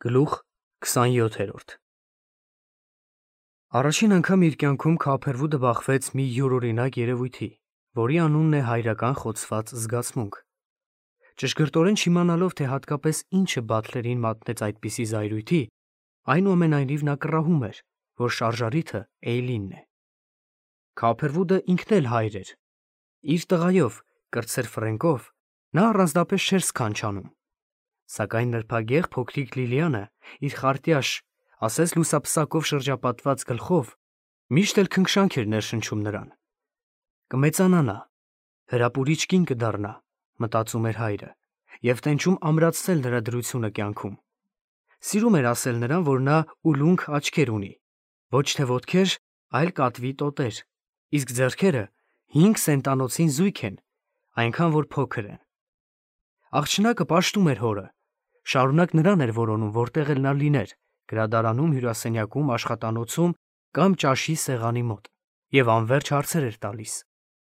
Գլուխ 27 Առաջին անգամ իր կյանքում Քափերվուդը բախվեց մի յուրօրինակ երևույթի, որի անունն է հայրական խոցված զգացմունք։ Ճշգրտորեն չիմանալով, թե հատկապես ինչը Բաթլերին մատնեց այդպիսի զայրույթի, այնուամենայնիվ նա կռահում էր, որ շարժառիթը Էյլինն է։ Քափերվուդը ինքն էլ հայր էր։ Իր տղայով, կրտսեր Ֆրենկով, նա առանձնապես չէր սքանչանում։ Սակայն նրբագեղ փոքրիկ Լիլիանը իր խարտյաշ, ասես լուսափսակով շրջապատված գլխով միշտ էլ քնքշանք էր ներշնչում նրան։ Կմեծանա նա, հրապուրիչ կին կդառնա, մտածում էր հայրը, և տենչում ամրացնել նրա դրությունը կյանքում։ Սիրում էր ասել նրան, որ նա ուլունք աչքեր ունի, ոչ թե ոտքեր, այլ կատվի տոտեր, իսկ ձեռքերը 5 սենտանոցին զույգ են, այնքան որ փոքր են։ Աղջնակը պաշտում էր հորը, շարունակ նրան էր որոնում, որտեղ էլ նա լիներ, գրադարանում, հյուրասենյակում, աշխատանոցում կամ ճաշի սեղանի մոտ, և անվերջ հարցեր էր տալիս։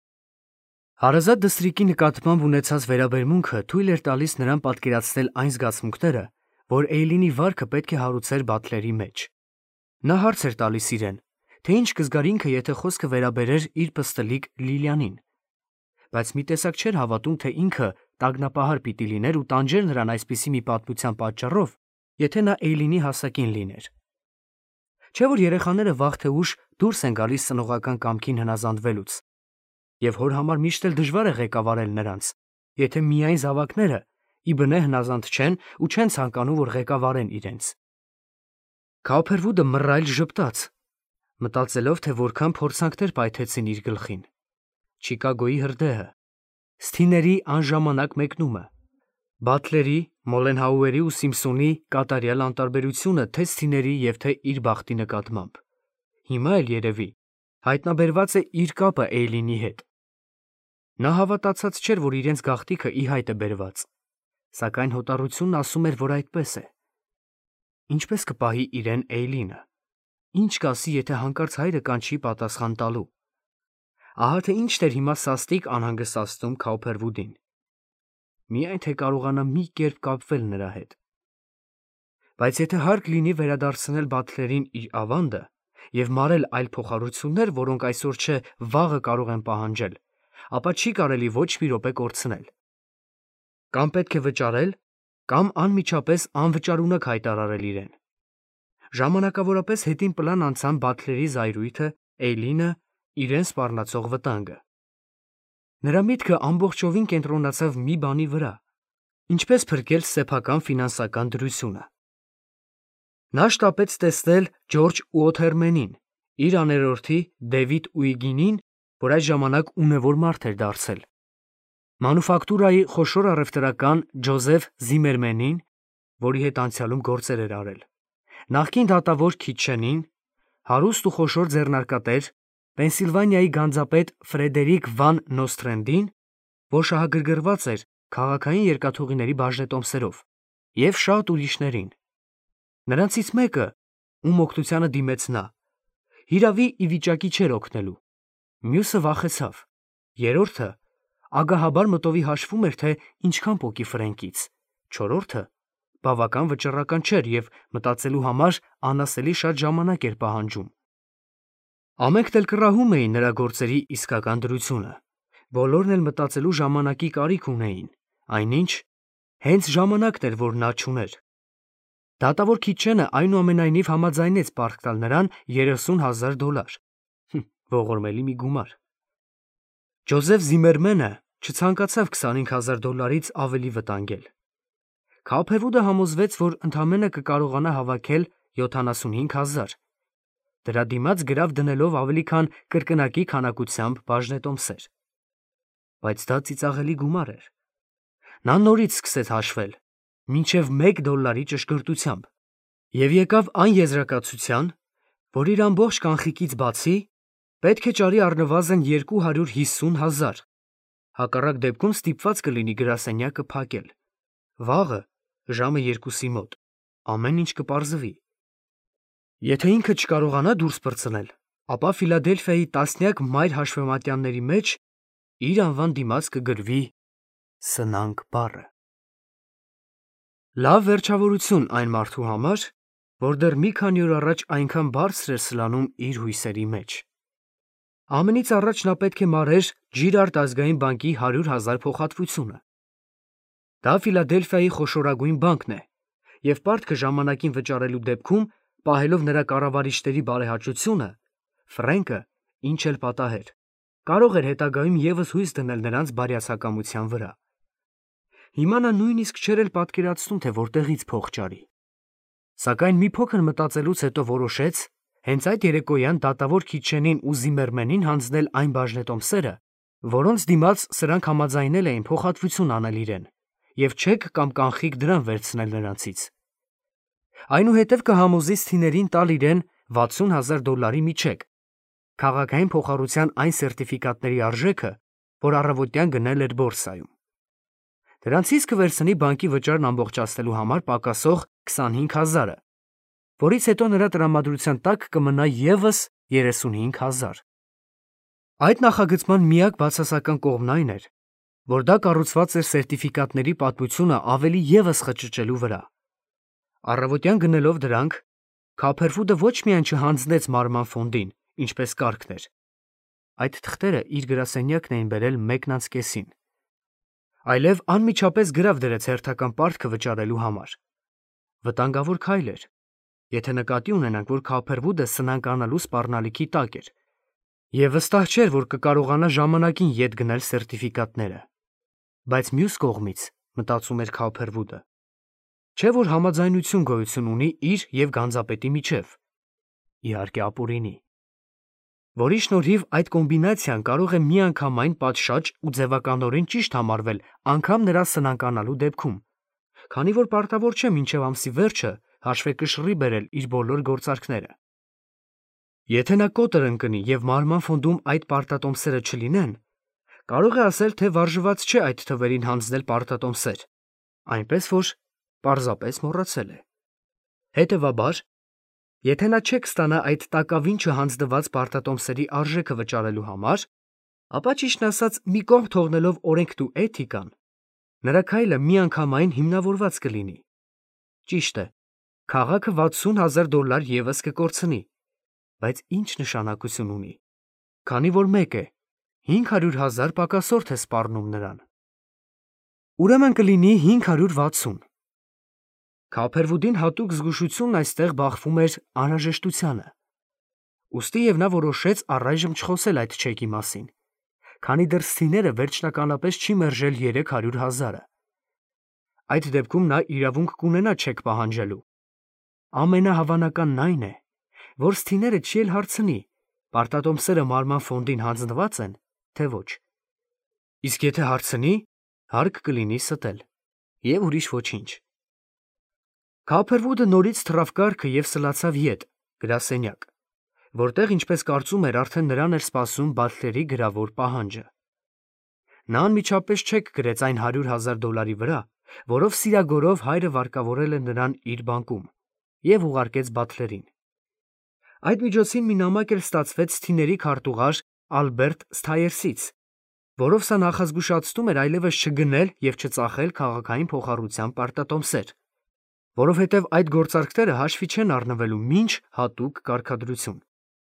Հարազատ դստրիկի նկատմամբ ունեցած վերաբերմունքը թույլ էր տալիս նրան պատկերացնել այն զգացմունքները, որ Էյլինի վարքը պետք է հարուցեր Բաթլերի մեջ։ Նա հարց էր տալիս իրեն, թե ինչ կզգար ինքը, եթե խոսքը վերաբերեր իր պստլիկ Լիլիանին, բայց մի տեսակ չէր հավատում, թե ինքը տագնապահար պիտի լիներ ու տանջեր նրան այսպիսի մի պատմության պատճառով, եթե նա Էյլինի հասակին լիներ։ Չէ՞ որ երեխաները վաղ թե ուշ դուրս են գալիս ծնողական կամքին հնազանդվելուց, և հոր համար միշտ էլ դժվար է ղեկավարել նրանց, եթե միայն զավակները ի բնե հնազանդ չեն ու չեն ցանկանում, որ ղեկավարեն իրենց։ Քափերվուդը մռայլ ժպտաց, մտածելով, թե որքան փորձանքներ պայթեցին իր գլխին։ Չիկագոյի հրդեհը, Սթիների անժամանակ մեկնումը, Բաթլերի, Մոլենհաուերի ու Սիմփսոնի կատարյալ անտարբերությունը թե Սթիների և թե իր բախտի նկատմամբ։ Հիմա էլ երևի հայտնաբերված է իր կապը Էյլինի հետ։ Նա հավատացած չէր, որ իրենց գաղտիքը ի հայտ է բերված, սակայն հոտառությունն ասում էր, որ այդպես է։ Ինչպես կպահի իրեն Էյլինը։ Ինչ կասի, եթե հանկարծ հայրը կանչի պատասխան տալու։ Ահա թե ինչն էր հիմա սաստիկ անհանգստացնում Քափերվուդին։ Միայն թե կարողանա մի կերպ կապվել նրա հետ։ Բայց եթե հարկ լինի վերադարձնել Բաթլերին իր ավանդը և մարել այլ փոխառություններ, որոնք այսօր չէ վաղը կարող են պահանջել, ապա չի կարելի ոչ մի րոպե կորցնել։ Կամ պետք է վճարել, կամ անմիջապես անվճարունակ հայտարարել իրեն։ Ժամանակավորապես հետին պլան անցան Բաթլերի զայրույթը, Էյլինը, իրեն սպառնացող վտանգը։ Նրա միտքը ամբողջովին կենտրոնացավ մի բանի վրա. ինչպես փրկել սեփական ֆինանսական դրությունը։ Նա շտապեց տեսնել Ջորջ Ուոթերմենին, իր աներորդի Դեվիդ Ուիգինին, որ այդ ժամանակ ունևոր մարդ էր դարձել, մանուֆակտուրայի խոշոր առևտրական Ջոզեֆ Զիմերմենին, որի հետ անցյալում գործեր էր արել, նախկին դատավոր Քիթչենին, հարուստ ու խոշոր ձեռնարկատեր Պենսիլվանիայի գանձապետ Ֆրեդերիկ Վան Նոսթրենդին, որ շահագրգռված էր քաղաքային երկաթուղիների բաժնետոմսերով, և շատ ուրիշներին։ Նրանցից մեկը, ում օգնությանը դիմեց նա, հիրավի ի վիճակի չէր օգնելու, մյուսը վախեցավ, երրորդը ագահաբար մտովի հաշվում էր, թե ինչքան պոկի Ֆրենկից, չորրորդը բավական վճռական չէր և մտածելու համար անասելի շատ ժամանակ էր պահանջում։ Ամենքն էլ կռահում էին նրա գործերի իսկական դրությունը, բոլորն էլ մտածելու ժամանակի կարիք ունեին, այնինչ հենց ժամանակն էր, որ նա չուներ։ Դատավոր Քիթչենը այնուամենայնիվ համաձայնեց պարտք տալ նրան $30,000։ Ողորմելի մի գումար։ Ջոզեֆ Զիմերմենը չցանկացավ $25,000-ից ավելի վտանգել։ Քափերվուդը համոզվեց, որ ընդամենը կկարողանա հավաքել 75,000, դրա դիմաց գրավ դնելով ավելի քան կրկնակի քանակությամբ բաժնետոմսեր։ Բայց դա ծիծաղելի գումար էր։ Նա նորից սկսեց հաշվել, մինչև $1 ճշգրտությամբ, և եկավ այն եզրակացության, որ իր ամբողջ կանխիկից բացի պետք է ճարի առնվազն 250,000, հակառակ դեպքում ստիպված կլինի գրասենյակը փակել։ Վաղը, ժամը 2-ի մոտ, ամեն ինչ կպարզվի։ Եթե ինքը չկարողանա դուրս պրծնել, ապա Ֆիլադելֆիայի տասնյակ մայր հաշվեմատյանների մեջ իր անվան դիմաց կգրվի սնանկ բառը։ Լավ վերջավորություն այն մարդու համար, որ դեռ մի քանի օր առաջ այնքան բարձր էր սլանում իր հույսերի մեջ։ Ամենից առաջ նա պետք է մարեր Ջիրարդ ազգային բանկի 100,000 փոխհատվությունը։ Դա Ֆիլադելֆիայի խոշորագույն բանկն է, և պարտքը ժամանակին վճարելու դեպքում, պահելով նրա կառավարիչների բարեհաճությունը, Ֆրենկը, ինչ էլ պատահեր, կարող էր հետագայում ևս հույս դնել նրանց բարյացակամության վրա։ Հիմա նա նույնիսկ չէր էլ պատկերացնում, թե որտեղից փող ճարի։ Սակայն մի փոքր մտածելուց հետո որոշեց հենց այդ երեկոյան դատավոր Քիչենին ու Զիմերմենին հանձնել այն բաժնետոմսերը, որոնց դիմաց սրանք համաձայնել էին փոխհատվություն անել իրեն, և չեք կամ կանխիկ դրամ վերցնել նրանցից։ Այնուհետև կհամոզի Սթիներին տալ իրեն $60,000 մի չեք, քաղաքային փոխառության այն սերտիֆիկատների արժեքը, որ առավոտյան գնել էր բորսայում։ Դրանցից կվերցնի բանկի վճարն ամբողջացնելու համար պակասող 25,000-ը, որից հետո նրա տրամադրության տակ կմնա ևս 35,000։ Այդ նախագծման միակ բացասական կողմն այն էր, որ դա կառուցված էր սերտիֆիկատների պատմությունը ավելի ևս խճճելու վրա։ Առավոտյան գնելով դրանք, Քոփերվուդը ոչ միայն չհանձնեց մարման ֆոնդին, ինչպես կարգն էր, այդ թղթերը իր գրասենյակն էին բերել 1:30, այլև անմիջապես գրավ դրեց հերթական պարտքը վճարելու համար։ Վտանգավոր քայլ էր, եթե նկատի ունենանք, որ Քոփերվուդը սնանկանալու սպառնալիքի տակ էր, և վստահ չէր, որ կկարողանա ժամանակին ետ գնել սերտիֆիկատները։ Բայց մյուս կողմից, մտածում էր Քոփերվուդը, չէ՞ որ համաձայնություն գոյություն ունի իր և գանձապետի միջև, իհարկե ապօրինի, որի շնորհիվ այդ կոմբինացիան կարող է միանգամայն պատշաճ ու ձևականորեն ճիշտ համարվել անգամ նրա սնանկանալու դեպքում, քանի որ պարտավոր չէ մինչև ամսի վերջը հաշվեկշռի բերել իր բոլոր գործարքները։ Եթե նա կոտր ընկնի և մարման ֆոնդում այդ պարտատոմսերը չլինեն, կարող է ասել, թե վարժված չէ այդ թվերին հանձնել պարտատոմսեր, այնպես որ պարզապես մոռացել է։ Հետևաբար, եթե նա չեք ստանա այդ տակավին չհանձնված պարտատոմսերի արժեքը վճարելու համար, ապա ճիշտն ասած մի կողմ թողնելով օրենքն ու էթիկան, նրա քայլը միանգամայն հիմնավորված կլինի։ Ճիշտ է, քաղաքը $60,000 ևս կկորցնի, բայց ինչ նշանակություն ունի, քանի որ մեկ է, 500,000 պակասորդ է սպառնում նրան։ Ուրեմն կլինի 560։ Քոփերվուդին հատուկ զգուշությունն այստեղ բախվում էր անհրաժեշտությանը։ Ուստի և նա որոշեց առայժմ չխոսել այդ չեկի մասին, քանի դեռ Սթիները վերջնականապես չի մերժել 300,000-ը։ Այդ դեպքում նա իրավունք կունենա չեք պահանջելու։ Ամենահավանականն այն է, որ Սթիները չի էլ հարցնի, պարտատոմսերը մարման ֆոնդին հանձնվա՞ծ են, թե ոչ։ Իսկ եթե հարցնի, հարկ կլինի ստել։ Եվ ուրիշ ոչինչ։ Քոփերվուդը նորից թռավ կառքը և սլացավ ետ, գրասենյակ, որտեղ, ինչպես կարծում էր, արդեն նրան էր սպասում Բաթլերի գրավոր պահանջը։ Նա անմիջապես չեք գրեց այն $100,000 վրա, որով սիրագորով հայրը վարկավորել է նրան իր բանկում, և ուղարկեց Բաթլերին։ Այդ միջոցին մի նամակ էլ ստացվեց Սթիների քարտուղար Ալբերտ Սթայերսից, որով սա նախազգուշացնում էր այլևս չգնել և չծախել քաղաքային փոխառության պարտատոմսեր, որովհետև այդ գործարքները հաշվի չեն առնվելու մինչ հատուկ կարգադրություն։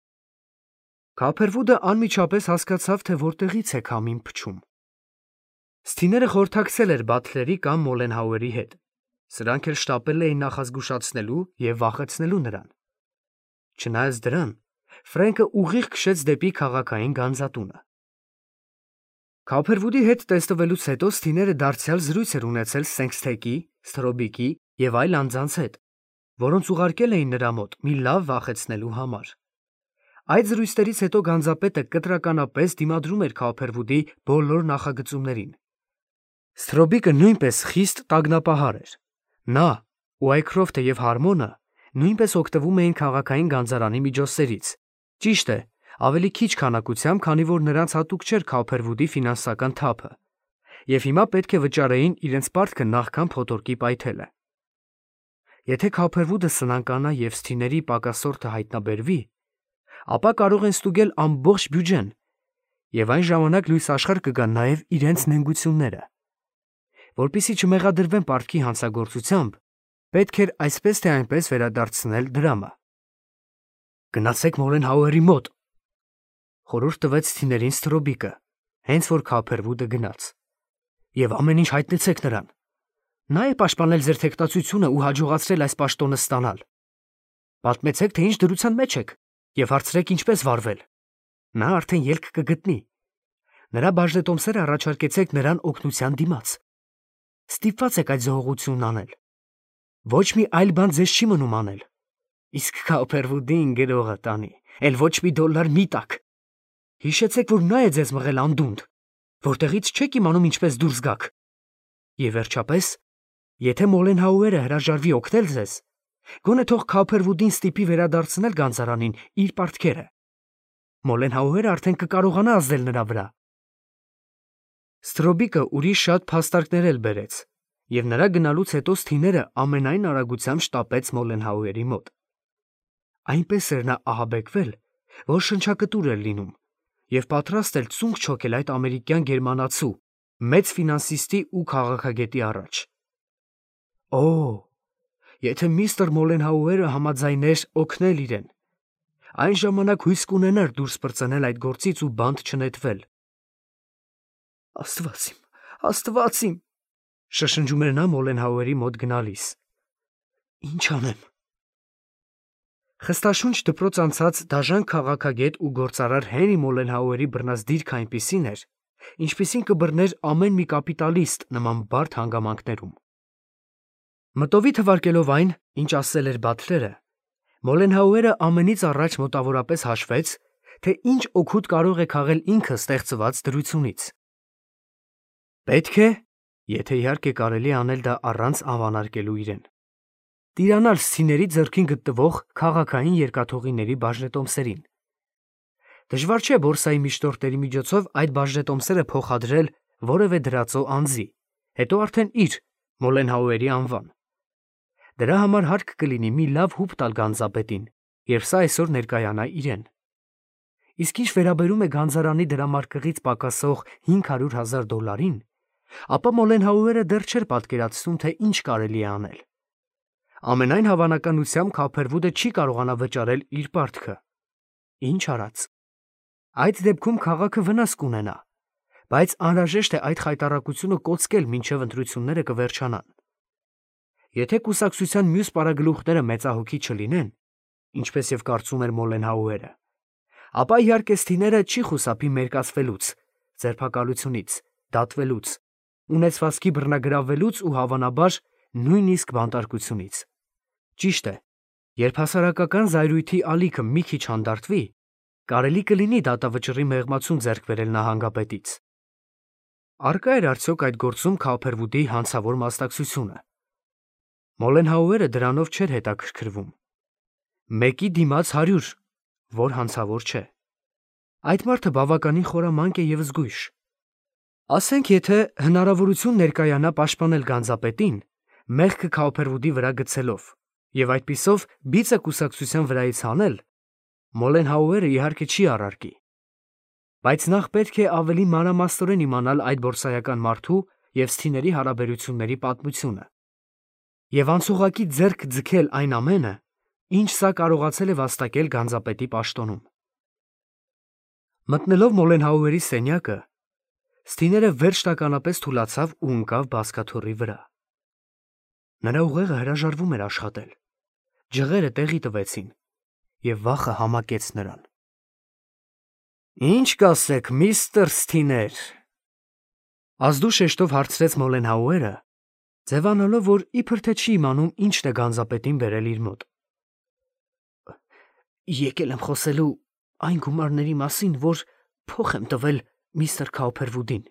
Քոփերվուդը անմիջապես հասկացավ, թե որտեղից է քամին փչում։ Սթիները խորհրդակցել էր Բաթլերի կամ Մոլենհաուերի հետ։ Սրանք էլ շտապել էին նախազգուշացնելու և վախեցնելու նրան։ Չնայած դրան, Ֆրենկը ուղիղ քշեց դեպի քաղաքային գանձատունը։ Քոփերվուդի հետ տեսնվելուց հետո Սթիները դարձյալ զրույց էր ունեցել Սենքսթեքի, Սթրոբիկի և այլ անձանց հետ, որոնց ուղարկել էին նրա մոտ մի լավ վախեցնելու համար։ Այդ զրույցներից հետո գանձապետը կտրականապես դիմադրում էր Քոփերվուդի բոլոր նախագծումներին։ Սթրոբիկը նույնպես խիստ տագնապահար էր։ Նա, Ուայքրոֆթը և Հարմոնը նույնպես օգտվում էին քաղաքային գանձարանի միջոցներից, ճիշտ է, ավելի քիչ քանակությամբ, քանի որ նրանց հատուկ չէր Քոփերվուդի ֆինանսական թափը, և հիմա պետք է վճարեին իրենց պարտքը նախքան փոթորկի պայթելը։ Եթե Քոփերվուդը սնանկանա և Սթիների պակասորտը հայտնաբերվի, ապա կարող են ստուգել ամբողջ բյուջեն, և այն ժամանակ լույս աշխարհ կգան նաև իրենց նենգությունները։ Որպեսզի չմեղադրվեն պարտքի հանցագործությամբ, պետք էր այսպես թե այնպես վերադարձնել դրամը։ Գնացեք Մոլենհաուերի մոտ, խորհուրդ տվեց Սթիներին Ստրոբիկը, հենց որ Քոփերվուդը գնաց, եւ ամեն ինչ հայտնեցեք նրան։ Նա է պաշտպանել ձեր թեկտածությունը ու հաջողացրել այս պաշտոնը ստանալ։ Պատմեցեք, թե ինչ դրության մեջ եք, եւ հարցրեք ինչպես վարվել։ Նա արդեն ելք կգտնի։ Նրա բաժնետոմսերը առաջարկեցեք նրան օգնության դիմաց։ Ստիպված եք այդ զողողությունն անել։ Ոչ մի այլ բան ձեզ չի մնում անել։ Իսկ Քոփերվուդին գրողը տանի, էլ ոչ մի $1 մի տակ։ Հիշեցեք, որ նա է ձեզ մղել անդունդ, որտեղից չեք իմանում ինչպես դուրս գաք։ Եվ վերջապես, եթե Մոլենհաուերը հրաժարվի օգնել ձեզ, գոնե թող Քոփերվուդին ստիպի վերադարձնել գանձարանին իր պարտքերը։ Մոլենհաուերը արդեն կկարողանա ազդել նրա վրա։ Ստրոբիկը ուրիշ շատ փաստարկներ էլ բերեց, եւ նրա գնալուց հետո Սթիները ամենայն արագությամբ շտապեց Մոլենհաուերի մոտ։ Այնպես էր նա ահաբեկվել, որ շնչակտուր էր լինում, եւ պատրաստ էր ծունկ չոքել այդ ամերիկյան գերմանացու, մեծ ֆինանսիստի ու քաղաքագետի առաջ։ Օ, եթե միստր Մոլենհաուերը համաձայներ օգնել իրեն, այն ժամանակ հույս կունենար դուրս պրծնել այդ գործից ու բանտ չնետվել։ Աստված իմ, շշնջում էր նա Մոլենհաուերի մոտ գնալիս։ Ինչ անեմ։ Խստաշունչ դպրոց անցած դաժան քաղաքագետ ու գործարար Հենրի Մոլենհաուերի բռնազդիրքը այնպիսին էր, ինչպիսին կբռներ ամեն մի կապիտալիստ նման բարդ հանգամանքներում։ Մտովի թվարկելով այն, ինչ ասել էր Բաթլերը, Մոլենհաուերը ամենից առաջ մոտավորապես հաշվեց, թե ինչ օգուտ կարող է քաղել ինքը ստեղծված դրությունից։ Պետք է, եթե իհարկե կարելի անել դա առանց անվանարկելու իրեն, տիրանալ Սթիների ձեռքին գտնվող քաղաքային երկաթուղիների բաժնետոմսերին։ Դժվար չէ բորսայի միջնորդների միջոցով այդ բաժնետոմսերը փոխադրել որևէ դրածո անձի, հետո արդեն իր Մոլենհաուերի անվան։ Դրա համար հարկ կլինի մի լավ հուպ տալ գանձապետին, երբ սա այսօր ներկայանա իրեն։ Իսկ ինչ վերաբերում է գանձարանի դրամարկղից պակասող $500,000-ին, ապա Մոլենհաուերը դեռ չէր պատկերացնում, թե ինչ կարելի է անել։ Ամենայն հավանականությամբ Քոփերվուդը չի կարողանա վճարել իր պարտքը։ Ինչ արած։ Այդ դեպքում քաղաքը վնաս կունենա, բայց անհրաժեշտ է այդ խայտառակությունը կոծկել մինչև ընտրությունները կվերջանան։ Եթե կուսակցության մյուս պարագլուխները մեծահոգի չլինեն, ինչպես եւ կարծում էր Մոլենհաուերը, ապա իհարկե Սթիները չի խուսափի մերկացվելուց, ձերբակալությունից, դատվելուց, ունեցվածքի բռնագրավվելուց ու հավանաբար նույնիսկ բանտարկությունից։ Ճիշտ է, երբ հասարակական զայրույթի ալիքը մի քիչ հանդարտվի, կարելի կլինի դատավճռի մեղմացում ձեռք բերել նահանգապետից։ Արկա էր արդյոք այդ գործում Քոփերվուդի հանցավոր մասնակցությունը։ Մոլենհաուերը դրանով չէր հետաքրքրվում։ Մեկի դիմաց 100, որ հանցավոր չէ։ Այդ մարդը բավականին խորամանկ է եւ զգույշ։ Ասենք, եթե հնարավորություն ներկայանա պաշտպանել գանձապետին, մեղքը Քոփերվուդի վրա գցելով, եւ այդպիսով բիծը կուսակցության վրայից հանել, Մոլենհաուերը իհարկե չի առարկի։ Բայց նախ պետք է ավելի մանրամասնորեն իմանալ այդ բորսայական մարդու եւ Սթիների հարաբերությունների պատմությունը, եւ անցուղակի ձեռք ձգել այն ամենը, ինչ սա կարողացել է վաստակել գանձապետի պաշտոնում։ Մտնելով Մոլենհաուերի սենյակը, Սթիները վերջնականապես թուլացավ ու ընկավ բազկաթոռի վրա։ Նրա ուղեղը հրաժարվում էր աշխատել, ջղերը տեղի տվեցին, եւ վախը համակեց նրան։ Ինչ կասեք, միստր Սթիներ, ազդու շեշտով հարցրեց Մոլենհաուերը, ձևանալով, որ իբր թե չի իմանում ինչն է գանձապետին բերել իր մոտ։ Եկել եմ խոսելու այն գումարների մասին, որ փոխ եմ տվել միստր Քոփերվուդին։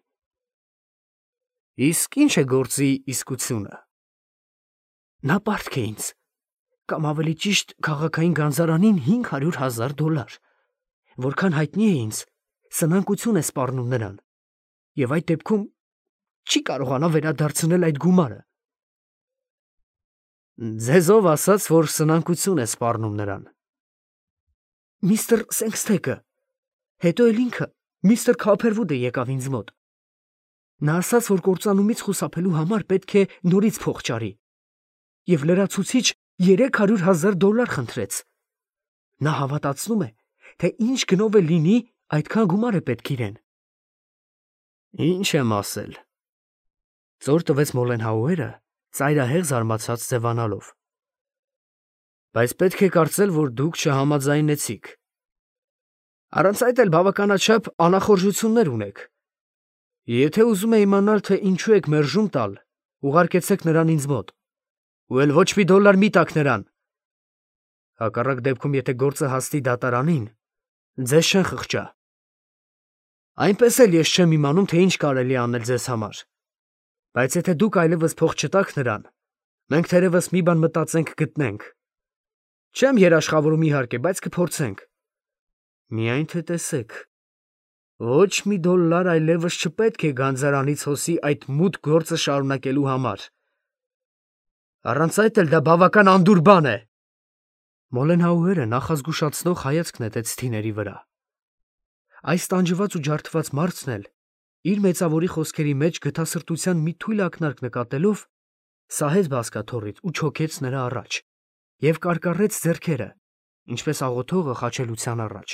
Իսկ ինչ է գործի իսկությունը։ Նա պարտք է ինձ, կամ ավելի ճիշտ քաղաքային գանձարանին $500,000, որքան հայտնի է ինձ, սնանկություն է սպառնում նրան, եւ այդ դեպքում չի կարողանա վերադարձնել այդ գումարը։ Ձեզով ասաց, որ սնանկություն է սպառնում նրան։ Միստր Սենքսթեքը, հետո էլ ինքը, միստր Քոփերվուդը եկավ ինձ մոտ։ Նա ասաց, որ կործանումից խուսափելու համար պետք է նորից փող ճարի և լրացուցիչ $300,000 խնդրեց։ Նա հավատացնում է, թե ինչ գնով է լինի, այդքան գումար է պետք իրեն։ Ինչ եմ ասել, ծոր տվեց Մոլենհաուերը, ծայրահեղ զարմացած ձևանալով։ Բայց պետք է կարծել, որ դուք չհամաձայնեցիք։ Առանց այդ էլ բավականաչափ անախորժություններ ունեք։ Եթե ուզում եք իմանալ, թե ինչու եք մերժում տալ, ուղարկեցեք նրան ինձ մոտ, ու էլ ոչ մի $1 մի տաք նրան։ Հակառակ դեպքում, եթե գործը հասնի դատարանին, ձեզ չեն խղճա։ Այնպես էլ ես չեմ իմանում, թե ինչ կարելի է անել ձեզ համար։ Բայց եթե դուք այլևս փող չտաք նրան, մենք թերևս մի բան մտածենք գտնենք։ Չեմ երաշխավորում իհարկե, բայց կփորձենք։ Միայն թե տեսեք, ոչ մի $1 այլևս չպետք է գանձարանից հոսի այդ մութ գործը շարունակելու համար։ Առանց այդ էլ դա բավական անդուր բան է։ Մոլենհաուերը նախազգուշացնող հայացք նետեց թիների վրա։ Այս տանջված ու ջարդված մարդն էլ, իր մեծավորի խոսքերի մեջ գթասրտության մի թույլ ակնարկ նկատելով, սահեց բազկաթոռից ու չոքեց նրա առաջ և կարկառեց ձեռքերը, ինչպես աղոթողը խաչելության առաջ։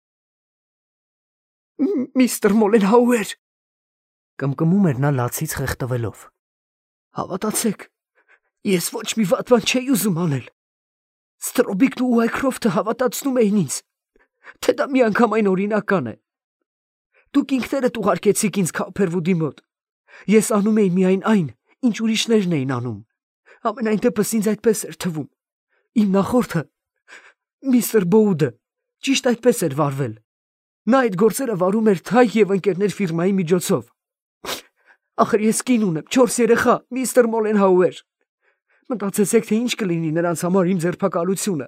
Միստր Մոլենհաուեր, կմկմում էր նա լացից խեղդվելով, հավատացեք, ես ոչ մի վատ բան չէի ուզում անել։ Ստրոբիկն ու Ուայքրոֆթը հավատացնում էին ինձ, թե դա միանգամայն օրինական է։ Դուք ինքներդ ուղարկեցիք ինձ Քոփերվուդի մոտ։ Ես անում էի միայն այն, ինչ ուրիշներն էին անում։ Ամենայն դեպս ինձ այդպես էր թվում։ Իմ նախորդը, միստր Բոուդը, ճիշտ այդպես էր վարվել։ Նա այդ գործերը վարում էր Թայ և ընկերներ ֆիրմայի միջոցով։ Ախր ես կին ունեմ, 4 երեխա, միստր Մոլենհաուեր։ Մտածեցեք, թե ինչ կլինի նրանց համար իմ ձերբակալությունը։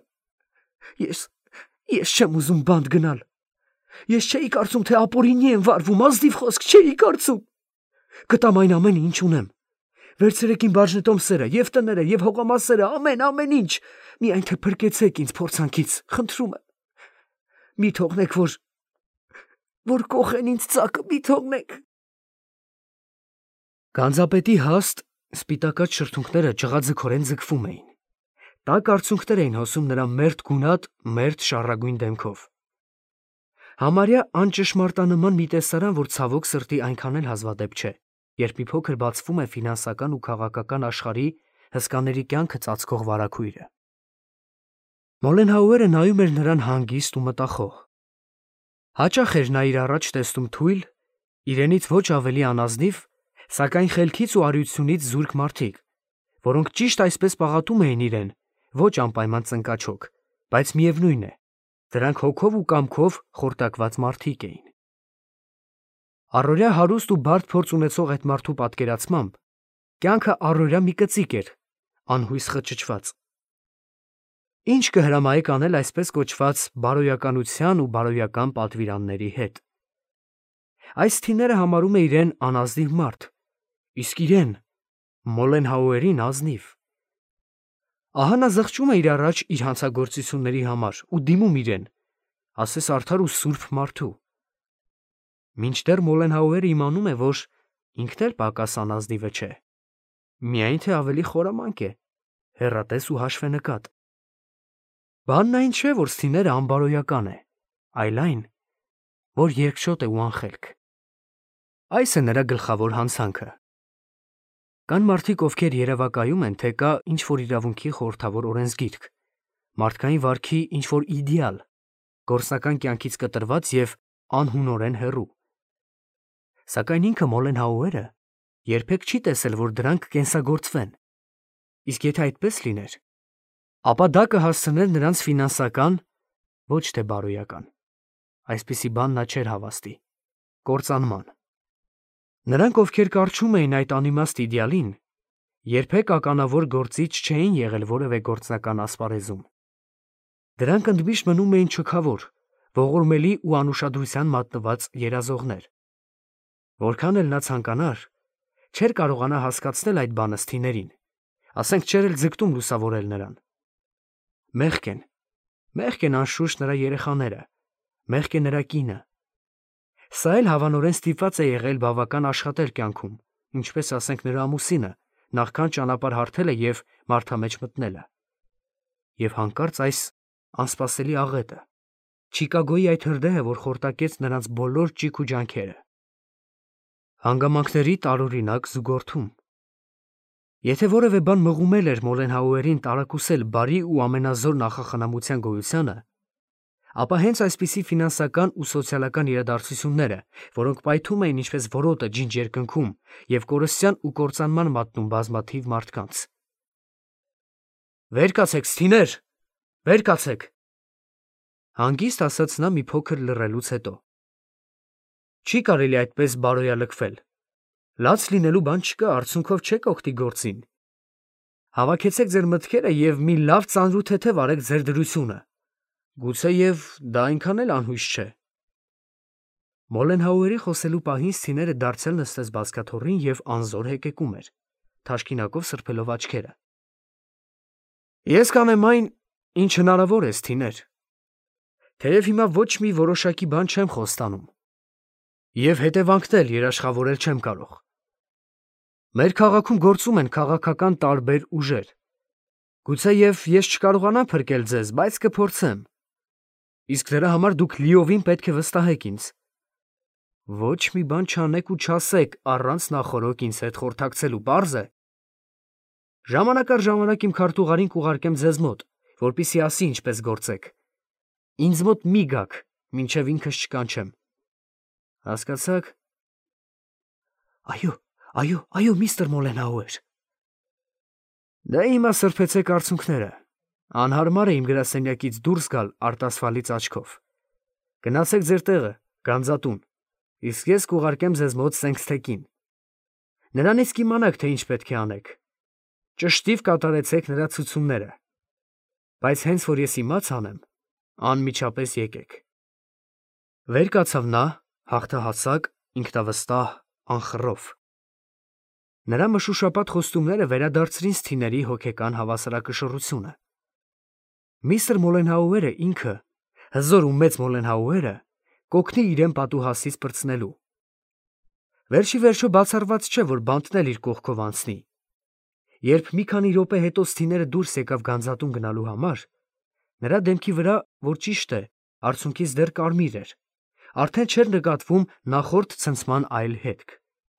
Ես չեմ ուզում բանտ գնալ։ Ես չէի կարծում, թե ապօրինի եմ վարվում, ազնիվ խոսք չէի կարծում։ Կտամ այն ամենը, ինչ ունեմ։ Վերցրեք իմ բաժնետոմսերը, և տները, և հողամասերը, ամեն ինչ։ Միայն թե փրկեցեք ինձ փորձանքից, խնդրում եմ։ Մի թողնեք, որ կոխեն ինձ ծակը, մի թողնեք։ Գանձապետի հաստ, սպիտակած շրթունքները ջղաձգորեն ձգվում էին։ Տաք արցունքներ էին հոսում նրա մերթ գունատ, մերթ շառագույն դեմքով։ Համարյա անճշմարտանման մի տեսարան, որ ցավոք սրտի այնքան էլ հազվադեպ չէ, երբ մի փոքր բացվում է ֆինանսական ու քաղաքական աշխարհի հսկաների կյանքը ծածկող վարագույրը։ Մոլենհաուերը նայում էր նրան հանգիստ ու մտախոհ։ Հաճախ էր նա իր առաջ տեսնում թույլ, իրենից ոչ ավելի անազնիվ, սակայն խելքից ու արիությունից զուրկ մարդիկ, որոնք ճիշտ այսպես պաղատում էին իրեն, ոչ անպայման ծնկաչոք, բայց միևնույն է, դրանք հոգով ու կամքով խորտակված մարդիկ էին։ Առօրյա հարուստ ու բարդ փորձ ունեցող այդ մարդու պատկերացմամբ, կյանքը առօրյա մի կծիկ էր, անհույս խճճված։ Ինչ կհրամայեք անել այսպես կոչված բարոյականության ու բարոյական պատվիրանների հետ։ Այս թիները համարում է իրեն անազնիվ մարդ, իսկ իրեն Մոլենհաուերին ազնիվ։ Ահա նա զղջում է իր առաջ իր հանցագործությունների համար ու դիմում իրեն, ասես արդար ու սուրբ մարդու։ Մինչդեռ Մոլենհաուերը իմանում է, որ ինքն էլ պակաս անազնիվը չէ, միայն թե ավելի խորամանկ է, հեռատես ու հաշվենկատ։ Բանն այն չէ, որ սթիները անբարոյական է, այլ այն, որ երկչոտ է ու անխելք։ Այս է նրա գլխավոր հանցանքը։ Կան մարդիկ, ովքեր երևակայում են, թե կա ինչ-որ իրավունքի խորհրդավոր օրենսգիրք, մարդկային վարքի ինչ-որ իդեալ, գործնական կյանքից կտրված և անհունորեն հեռու։ Սակայն ինքը Մոլենհաուերը երբեք չի տեսել, որ դրանք կենսագործվեն։ Իսկ եթե այդպես լիներ, ապա դա կհասցներ նրանց ֆինանսական, ոչ թե բարոյական, այսպիսի բան նա չէր հավաստի, կործանման։ Նրանք, ովքեր կառչում էին այդ անիմաստ իդեալին, երբեք ականավոր գործիչ չէին եղել որևէ գործնական ասպարեզում։ Դրանք ընդմիշտ մնում էին չքավոր, ողորմելի ու անուշադրության մատնված երազողներ։ Որքան էլ նա ցանկանար, չէր կարողանա հասկացնել այդ բանը սթիներին, ասենք չէր էլ ձգտում լուսավորել նրան։ Մեղք են անշուշտ նրա երեխաները, մեղք է նրա կինը։ Սա էլ հավանորեն ստիպված է եղել բավական աշխատել կյանքում, ինչպես ասենք նրա ամուսինը, նախքան ճանապարհ հարթելը և մարդամեջ մտնելը։ Եվ հանկարծ այս անսպասելի աղետը, Չիկագոյի այդ հրդեհը, որ խորտակեց նրանց բոլոր ճիգ ու ջանքերը։ Հանգամանքների տարօրինակ զուգորդում։ Եթե որևէ բան մղումել էր Մոլենհաուերին տարակուսել բարի ու ամենազոր նախախնամության գոյությանը, ապա հենց այսպիսի ֆինանսական ու սոցիալական իրադարձությունները, որոնք պայթում էին ինչպես որոտը ջինջ երկնքում և կորստյան ու կործանման մատնում բազմաթիվ մարդկանց։ «Վեր կացեք, սթիներ, վեր կացեք», հանգիստ ասաց նա մի փոքր լռելուց հետո։ Չի կարելի այդպես բարոյալքվել։ Լաց լինելու բան չկա, արդյունքով չեք օգտի գործին։ Հավաքեցեք ձեր մտքերը և մի լավ ծանրութեթև արեք ձեր դրությունը։ Գուցեև դա այնքան էլ անհույս չէ։ Մոլենհաուերի խոսելու պահին սթիները դարձյալ նստեց բազկաթոռին և անզոր հեկեկում էր, թաշկինակով սրբելով աչքերը։ Ես կանեմ այն, ինչ հնարավոր է, սթիներ։ Թեև հիմա ոչ մի որոշակի բան չեմ խոստանում։ Եվ հետևանքն էլ երաշխավորել չեմ կարող։ Մեր քաղաքում գործում են քաղաքական տարբեր ուժեր։ Գուցեև ես չկարողանամ փրկել ձեզ, բայց կփորձեմ։ Իսկ դրա համար դուք լիովին պետք է վստահեք ինձ։ Ոչ մի բան չանեք ու չասեք առանց նախօրոք ինձ հետ խորհրդակցելու, պարզ է։ Ժամանակ առ ժամանակ իմ քարտուղարին կուղարկեմ ձեզ մոտ, որպեսզի ասի ինչպես գործեք։ Ինձ մոտ մի գաք, մինչև ինքս չկանչեմ։ Հասկացա՞ք։ Այո, միստր Մոլենհաուեր։ Դե հիմա սրբեցեք արցունքները։ Անհարմար է իմ գրասենյակից դուրս գալ արտասվալից աչքով։ Գնացեք ձեր տեղը, գանձատուն, իսկ ես կուղարկեմ ձեզ մոտ Սենքսթեքին։ Նրանից կիմանաք, թե ինչ պետք է անեք։ Ճշտիվ կատարեցեք նրա ցուցումները։ Բայց հենց որ ես իմաց անեմ, անմիջապես եկեք։ Վեր կացավ նա, հաղթահասակ, ինքնավստահ, անխռով։ Նրա մշուշապատ խոստումները վերադարձրին սթիների հոգեկան հավասարակշռությունը։ Միստր Մոլենհաուերը ինքը, հզոր ու մեծ Մոլենհաուերը, կօգնի իրեն պատուհասից պրծնելու։ Վերջի վերջո բացառված չէ, որ բանտն էլ իր կողքով անցնի։ Երբ մի քանի րոպե հետո սթիները դուրս եկավ գանձատուն գնալու համար, նրա դեմքի վրա, որ ճիշտ է, արցունքից դեռ կարմիր էր, արդեն չէր նկատվում նախորդ ցնցման այլ հետք։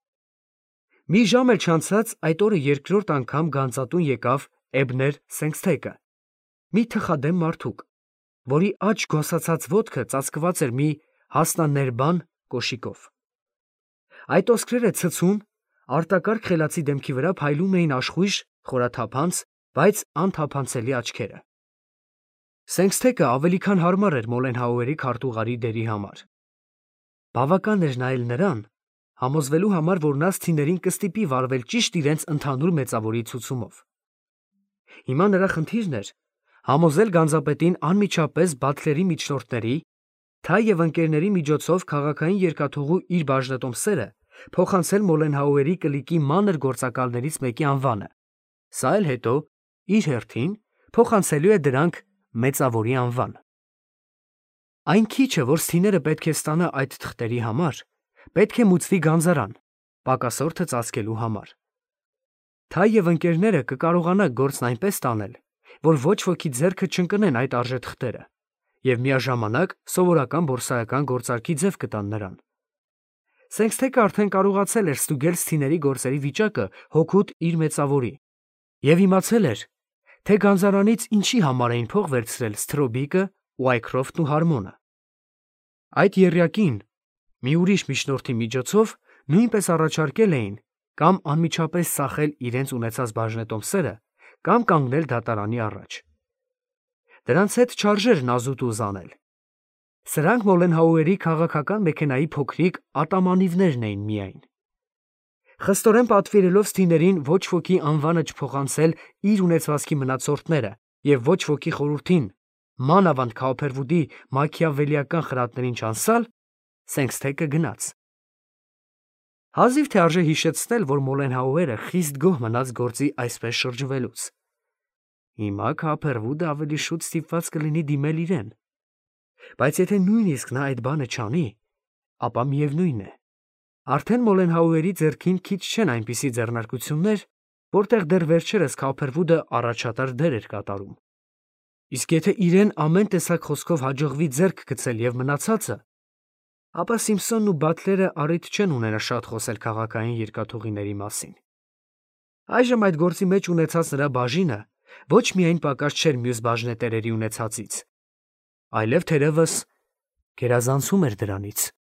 Մի ժամ էլ չանցած այդ օրը երկրորդ անգամ գանձատուն եկավ Էբներ Սենքսթեքը, մի թխադեմ մարդուկ, որի աջ գոսացած ոտքը ծածկված էր մի հասնաներբան կոշիկով։ Այդ ոսկրերը ցցուն, արտակարգ խելացի դեմքի վրա փայլում էին աշխույժ, խորաթափանց, բայց անթափանցելի աչքերը։ Սենքսթեքը ավելի քան հարմար էր Մոլենհաուերի քարտուղարի դերի համար։ Բավական էր նայել նրան, համոզվելու համար, որ նա սթիներին կստիպի վարվել ճիշտ իրենց ընդհանուր մեծավորի ցուցումով։ Հիմա նրա խնդիրն էր համոզել գանձապետին անմիջապես Բաթլերի միջնորդների, Թայ և ընկերների միջոցով քաղաքային երկաթուղու իր բաժնետոմսերը փոխանցել Մոլենհաուերի կլիկի մանր գործակալներից մեկի անվանը, սա էլ հետո, իր հերթին, փոխանցելու է դրանք մեծավորի անվան։ Այն քիչը, որ սթիները պետք է ստանա այդ թղթերի համար, պետք է մուծվի գանձարան, պակասորթը ծածկելու համար։ Թայ և ընկերները կկարողանա գործն այնպես տանել, որ ոչ ոքի ձեռքը չընկնեն այդ արժե թղթերը, և միաժամանակ սովորական բորսայական գործարքի ձև կտան նրան։ Սենքսթեքը արդեն կարողացել էր ստուգել սթիների գործերի վիճակը հօգուտ իր մեծավորի և իմացել էր, թե գանձարանից ինչի համար էին փող վերցրել Սթրոբիկը, Ուայքրոֆտն ու Հարմոնը։ Այդ եռյակին մի ուրիշ միջնորդի միջոցով նույնպես առաջարկել էին կամ անմիջապես ծախել իրենց ունեցած բաժնետոմսերը, կամ կանգնել դատարանի առաջ։ Դրանց հետ չարժեր նազուտ ուզ անել։ Սրանք Մոլենհաուերի քաղաքական մեքենայի փոքրիկ ատամանիվներն էին միայն։ Խստորեն պատվիրելով սթիներին ոչ ոքի անվանը չփոխանցել իր ունեցվածքի մնացորդները և ոչ ոքի խորհրդին, մանավանդ Քաուփերվուդի մաքիավելիական խրատներին չանցալ, Սենքսթեքը գնաց։ Հազիվ թե արժե հիշեցնել, որ Մոլենհաուերը խիստ գոհ մնաց գործի այսպես շրջվելուց։ Հիմա Քաուփերվուդը ավելի շուտ ստիպված կլինի դիմել իրեն։ Բայց եթե նույնիսկ նա այդ բանը չանի, ապա միևնույն է, արդեն Մոլենհաուերի ձեռքին քիչ չեն այնպիսի ձեռնարկություններ, որտեղ դեռ վերջերս Քոփերվուդը առաջատար դեր էր կատարում։ Իսկ եթե իրեն ամեն տեսակ խոսքով հաջողվի ձեռք գցել եւ մնացածը, ապա Սիմփսոնն ու Բաթլերը առիթ չեն ունենա շատ խոսել քաղաքային երկաթուղիների մասին։ Այժմ այդ գործի մեջ ունեցած նրա բաժինը ոչ միայն պակաս չէր մյուս բաժնետերերի ունեցածից, այլև թերևս գերազանցում էր դրանից։